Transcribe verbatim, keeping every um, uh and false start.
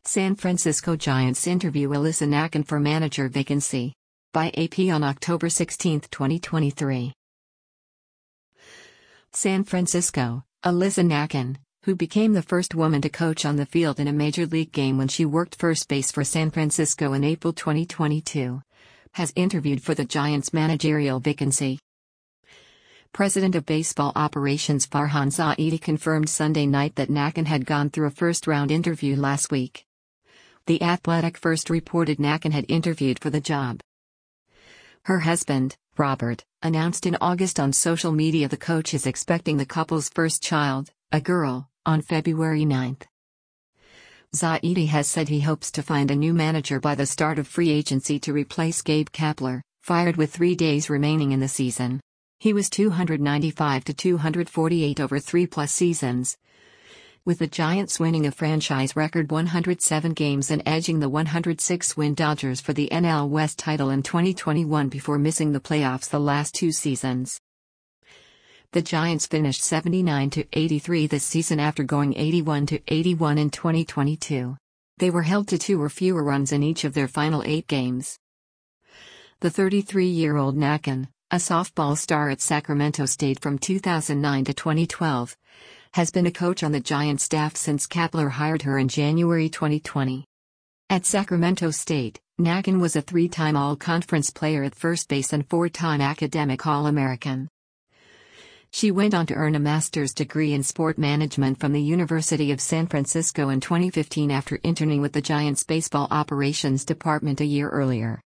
San Francisco Giants interview Alyssa Nakken for manager vacancy. By A P on October sixteenth, twenty twenty-three. San Francisco, Alyssa Nakken, who became the first woman to coach on the field in a major league game when she worked first base for San Francisco in April twenty twenty-two, has interviewed for the Giants' managerial vacancy. President of Baseball Operations Farhan Zaidi confirmed Sunday night that Nakken had gone through a first-round interview last week. The Athletic first reported Nakken had interviewed for the job. Her husband, Robert, announced in August on social media the coach is expecting the couple's first child, a girl, on February ninth. Zaidi has said he hopes to find a new manager by the start of free agency to replace Gabe Kapler, fired with three days remaining in the season. He was two ninety-five to two forty-eight over three-plus seasons, with the Giants winning a franchise record one hundred seven games and edging the one hundred six win Dodgers for the N L West title in twenty twenty-one before missing the playoffs the last two seasons. The Giants finished seventy-nine to eighty-three this season after going eighty-one to eighty-one in twenty twenty-two. They were held to two or fewer runs in each of their final eight games. The thirty-three-year-old Nakken, a softball star at Sacramento State from two thousand nine to twenty twelve, has been a coach on the Giants staff since Kapler hired her in January twenty twenty. At Sacramento State, Nakken was a three-time All-Conference player at first base and four-time academic All-American. She went on to earn a master's degree in sport management from the University of San Francisco in twenty fifteen after interning with the Giants' baseball operations department a year earlier.